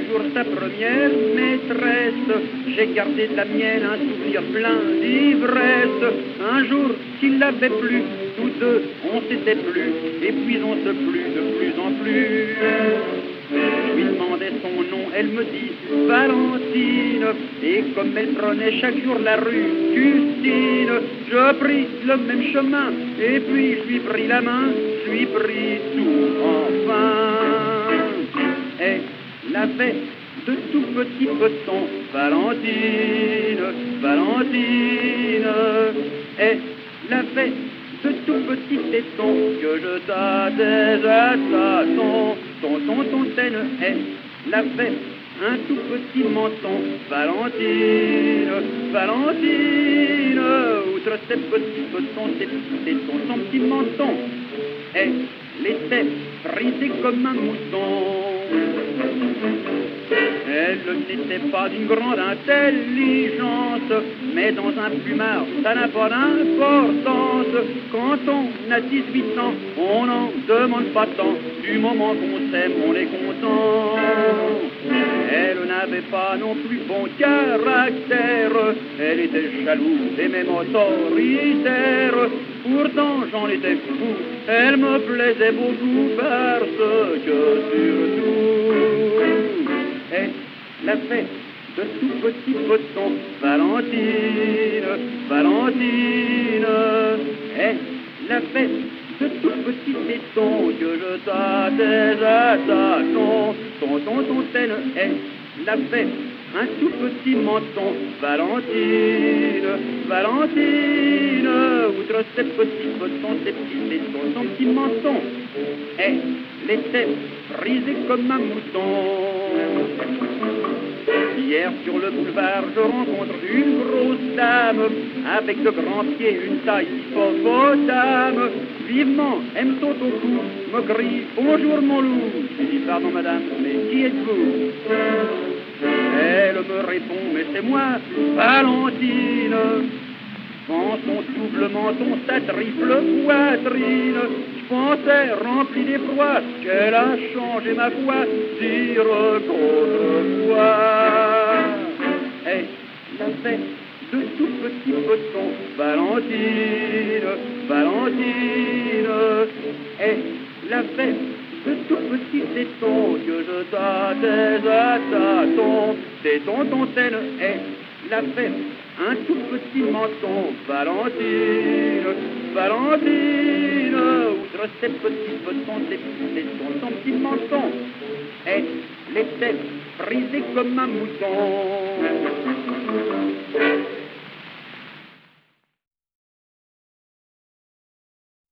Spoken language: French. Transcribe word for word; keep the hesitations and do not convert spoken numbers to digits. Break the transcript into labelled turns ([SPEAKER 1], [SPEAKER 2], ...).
[SPEAKER 1] toujours sa première maîtresse. J'ai gardé de la mienne un souvenir plein d'ivresse. Un jour qu'il l'avait plu, tous deux on s'était plu, et puis on se plut de plus en plus. Je lui demandais son nom, elle me dit Valentine, et comme elle prenait chaque jour la rue Custine, je pris le même chemin, et puis je lui pris la main, je lui pris tout enfin. Elle avait de tout petits petons, Valentine, Valentine, elle avait de tout petits tétons que je tâtais à tâtons. Tonton, tontaine, elle avait un tout petit menton, Valentine, Valentine, outre ses petits petons, ses petits tétons, son petit menton, elle était frisée comme un mouton. Elle n'était pas d'une grande intelligence, mais dans un plumard, ça n'a pas d'importance. Quand on a dix-huit ans, on n'en demande pas tant. Du moment qu'on s'aime, on est content. Elle n'avait pas non plus bon caractère, elle était jalouse et même autoritaire. Pourtant j'en étais fou, elle me plaisait beaucoup parce que surtout elle avait de tout petits petons, Valentine, Valentine, elle avait de tout petits tétons que je tâtais à tâtons. Tonton, tontaine, elle avait un tout petit menton, Valentine, Valentine, outre ses petits petons, ses petits tétons, son petit menton, elle était frisée comme un mouton. Hier sur le boulevard je rencontre une grosse dame avec de grands pieds, une taille hippopotame. Vivement, elle me saute au cou, me crie bonjour mon loup. Je dis pardon madame, mais qui êtes-vous? Elle me répond mais c'est moi, Valentine. Quand son double menton, sa triple poitrine, je pensais rempli d'effroi qu'elle a changé ma voix, dire qu'autrefois elle avait de tout petits petons, Valentine, Valentine, elle avait de tout petits tétons que je tâtais à tâtons, tétons, tontaine, elle avait un tout petit menton, Valentine, Valentine, outre ses petits petons, ses petits tétons, son petit menton, elle était frisée comme un mouton.